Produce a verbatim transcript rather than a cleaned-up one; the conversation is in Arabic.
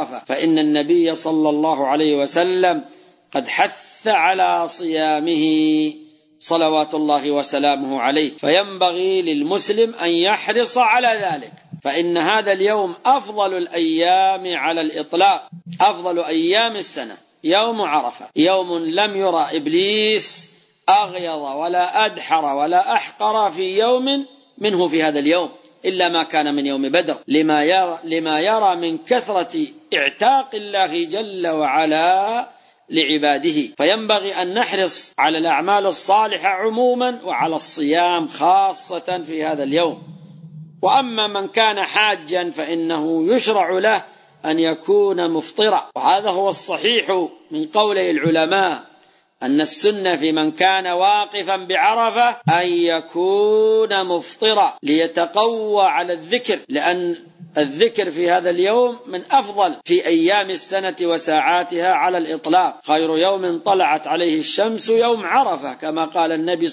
عرفة، فإن النبي صلى الله عليه وسلم قد حث على صيامه صلوات الله وسلامه عليه، فينبغي للمسلم أن يحرص على ذلك، فإن هذا اليوم أفضل الأيام على الإطلاق، أفضل أيام السنة يوم عرفة، يوم لم يرى إبليس أغيظ ولا أدحر ولا أحقر في يوم منه في هذا اليوم إلا ما كان من يوم بدر، لما يرى, لما يرى من كثرة اعتاق الله جل وعلا لعباده. فينبغي أن نحرص على الأعمال الصالحة عموما وعلى الصيام خاصة في هذا اليوم. وأما من كان حاجا فإنه يشرع له أن يكون مفطرا، وهذا هو الصحيح من قوله العلماء أن السنة في من كان واقفا بعرفة أن يكون مفطرا ليتقوى على الذكر، لأن الذكر في هذا اليوم من أفضل في أيام السنة وساعاتها على الإطلاق، خير يوم طلعت عليه الشمس يوم عرفة كما قال النبي